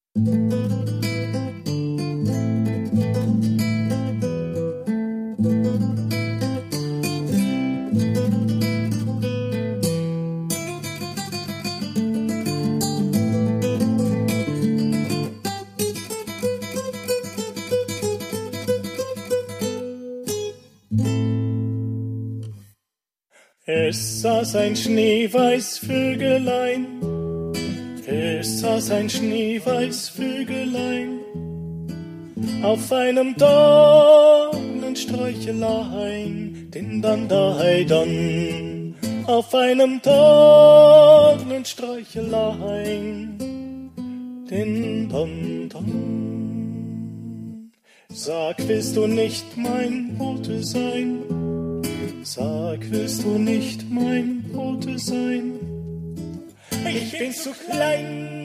Es saß ein Schneeweißvögelein, es saß ein Schneeweißvögelein auf einem Dornensträuchelein, din dan da hei dan, auf einem Dornensträuchelein, din dan dan. Sag, willst du nicht mein Bote sein? Sag, willst du nicht mein Bote sein? Ich bin zu klein